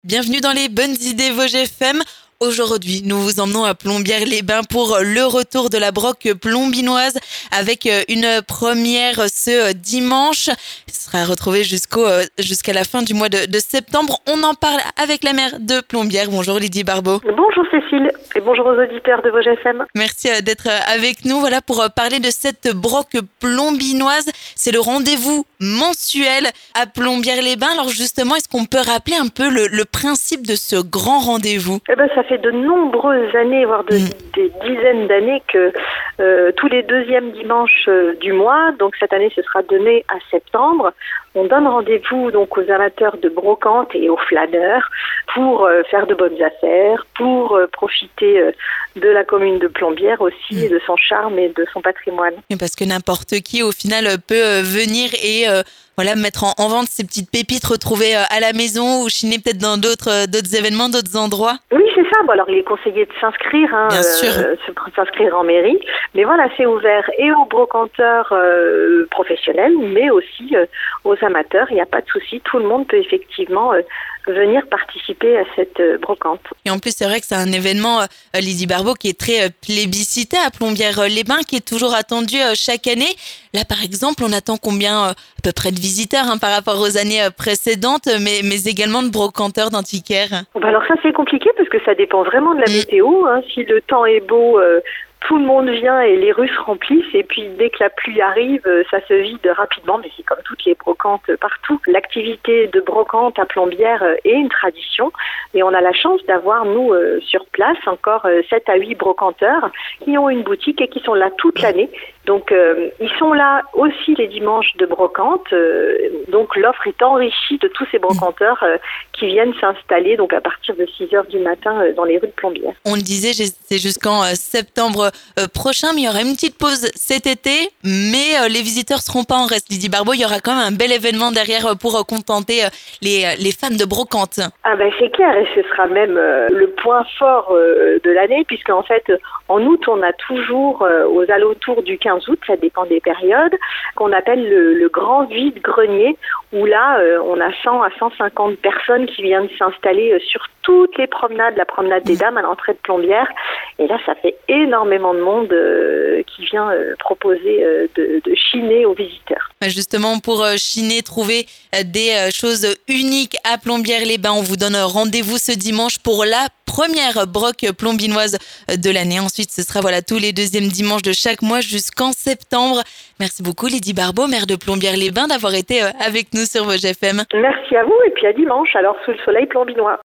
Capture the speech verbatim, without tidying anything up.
Bienvenue dans les bonnes idées Vosges F M. Aujourd'hui, nous vous emmenons à Plombières-les-Bains pour le retour de la broque plombinoise avec une première ce dimanche. Elle sera retrouvée jusqu'au, jusqu'à la fin du mois de, de septembre. On en parle avec la maire de Plombières. Bonjour Lydie Barbeau. Bonjour Cécile et bonjour aux auditeurs de Vosges F M. Merci d'être avec nous. Voilà pour parler de cette broque plombinoise. C'est le rendez-vous mensuel à Plombières-les-Bains. Alors justement, est-ce qu'on peut rappeler un peu le, le principe de ce grand rendez-vous ? Eh ben, ça fait de nombreuses années, voire de, mmh. des dizaines d'années que euh, tous les deuxièmes dimanches euh, du mois, donc cette année ce sera de mai à septembre, on donne rendez-vous donc aux amateurs de brocante et aux flâneurs pour euh, faire de bonnes affaires, pour euh, profiter euh, de la commune de Plombières aussi, mmh. et de son charme et de son patrimoine. Et parce que n'importe qui au final peut venir et euh, voilà mettre en, en vente ces petites pépites retrouvées à la maison ou chiner peut-être dans d'autres d'autres événements, d'autres endroits. Oui, c'est ça. Bon, alors il est conseillé de s'inscrire, hein, Bien sûr. Euh, s'inscrire en mairie. Mais voilà, c'est ouvert et aux brocanteurs euh, professionnels, mais aussi euh, aux amateurs. Il n'y a pas de souci. Tout le monde peut effectivement euh, venir participer à cette euh, brocante. Et en plus, c'est vrai que c'est un événement, euh, Lydie Barbeau, qui est très euh, plébiscité à Plombières-les-Bains, qui est toujours attendu euh, chaque année. Là, par exemple, on attend combien euh, à peu près de visiteurs hein, par rapport aux années euh, précédentes, mais, mais également de brocanteurs, d'antiquaires. Bah alors ça, c'est compliqué parce que ça dépend vraiment de la mmh. météo. Hein. Si le temps est beau, euh, tout le monde vient et les rues se remplissent. Et puis dès que la pluie arrive, ça se vide rapidement. Mais c'est comme toutes les brocantes partout. L'activité de brocante à Plombières est une tradition. Et on a la chance d'avoir, nous, euh, sur place, encore euh, sept à huit brocanteurs qui ont une boutique et qui sont là toute l'année. Donc euh, ils sont là aussi les dimanches de brocante. Euh, donc l'offre est enrichie de tous ces brocanteurs euh, qui viennent s'installer donc à partir de six heures du matin euh, dans les rues de Plombières. On le disait, c'est jusqu'en euh, septembre euh, prochain, mais il y aura une petite pause cet été. Mais euh, les visiteurs seront pas en reste. Lydie Barbeau, il y aura quand même un bel événement derrière pour euh, contenter euh, les, euh, les fans de brocante. Ah ben c'est clair, et ce sera même euh, le point fort euh, de l'année, puisqu'en fait en août on a toujours euh, aux alentours du quinze août, ça dépend des périodes, qu'on appelle le, le grand vide-grenier, où là euh, on a cent à cent cinquante personnes qui viennent s'installer euh, sur toutes les promenades, la promenade des Dames à l'entrée de Plombières, et là ça fait énormément de monde euh, qui vient euh, proposer euh, de, de chiner aux visiteurs. Justement pour euh, chiner, trouver euh, des euh, choses uniques à Plombières-les-Bains, on vous donne rendez-vous ce dimanche pour la première broque plombinoise de l'année. Ensuite, ce sera voilà tous les deuxièmes dimanches de chaque mois jusqu'en septembre. Merci beaucoup Lydie Barbeau, maire de Plombières-les-Bains, d'avoir été avec nous sur Vosges F M. Merci à vous et puis à dimanche, alors sous le soleil plombinois.